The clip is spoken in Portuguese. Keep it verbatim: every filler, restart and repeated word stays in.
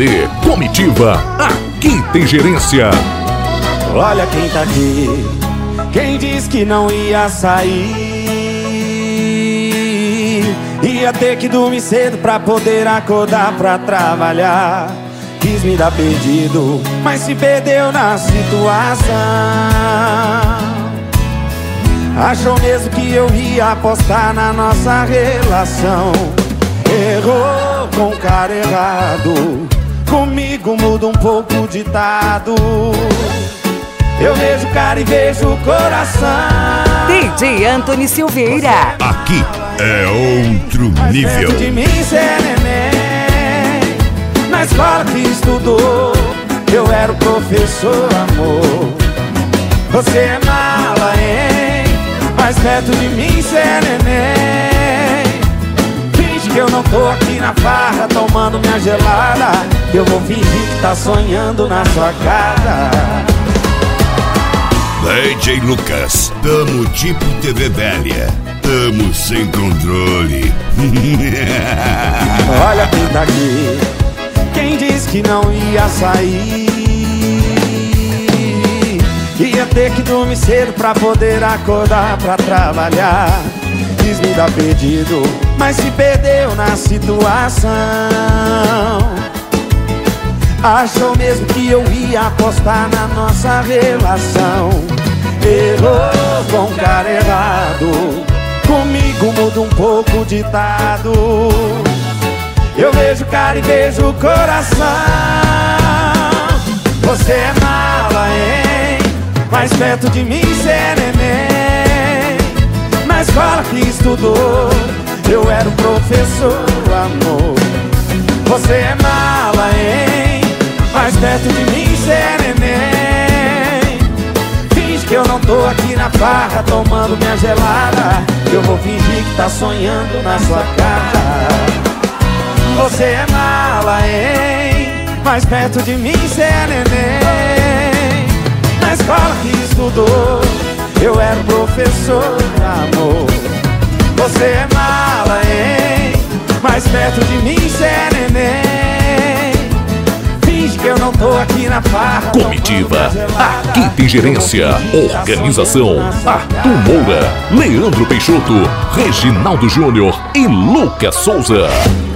D, Comitiva, aqui tem gerência. Olha quem tá aqui, quem disse que não ia sair. Ia ter que dormir cedo pra poder acordar pra trabalhar. Quis me dar perdido, mas se perdeu na situação. Achou mesmo que eu ia apostar na nossa relação. Errou com o cara errado, comigo muda um pouco o ditado. Eu vejo o cara e vejo o coração. D J Antony Silveira. Aqui é outro Mas nível. perto de mim cê é neném. Na escola que estudou, eu era o professor, amor. Você é mala, hein? Mas perto de mim cê é neném. Finge que eu não tô aqui na farra tomando minha gelada. Eu vou fingir que tá sonhando na sua casa. D J Lucas, tamo tipo T V velha, tamo sem controle. Olha quem tá aqui, quem disse que não ia sair. Ia ter que dormir cedo pra poder acordar pra trabalhar. Quis me dar perdido, mas se perdeu na situação. Achou mesmo que eu ia apostar na nossa relação. Errou com o cara errado, comigo muda um pouco o ditado. Eu vejo o cara e vejo o coração. Você é mala, hein? Mas perto de mim cê é neném. Na escola que estudou, eu era o professor, amor. Você é mala, hein? Mas perto de mim cê é neném. Finge que eu não tô aqui na farra tomando minha gelada. Eu vou fingir que tá sonhando na sua casa. Você é mala, hein? Mas perto de mim cê é neném. Na escola que estudou, eu era o professor, amor. Você é mala, hein? Mas perto de mim cê é neném. Finge que eu não tô aqui na farra. Comitiva, aqui tem gerência. Organização, Arthur Moura, Leandro Peixoto, Reginaldo Júnior e Lucas Souza.